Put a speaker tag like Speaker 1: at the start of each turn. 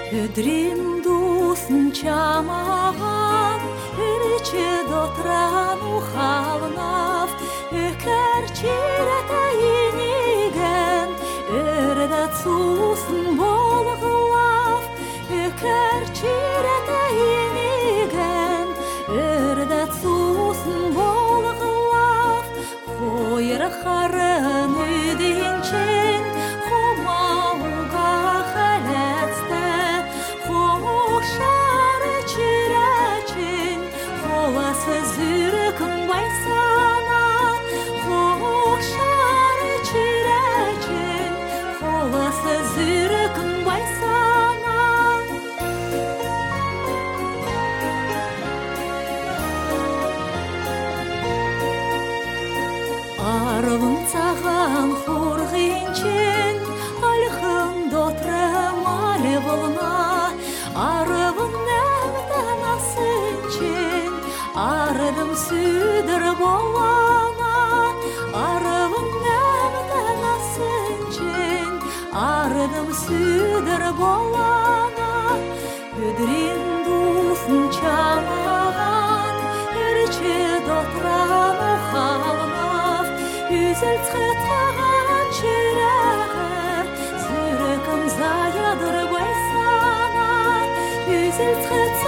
Speaker 1: Өдрин дусын чамаған, үрчі дотран ухалнав, өкір чирета енеген, үрдат сусын болғылав, өкір чирета енеген, үрдат сусын болғылав, қойыр қарын үйденчен, хомауға қаләцті, қошары чирәчен, қоласы зүрікім байсана, қошары чирәчен, қоласы зүрікім байсана. Арвын саған қорғинчен, алхым дотрым алі болна, арвын нәмден асынчен, ардым сүдір болана, арвын нәмден асынчен, ардым сүдір болана, өдрен дусын чамаған, үрчі дотран ухалнав, үзіл цқытаған чирәғір, зүрікім заядыр байсана, үзіл цқыт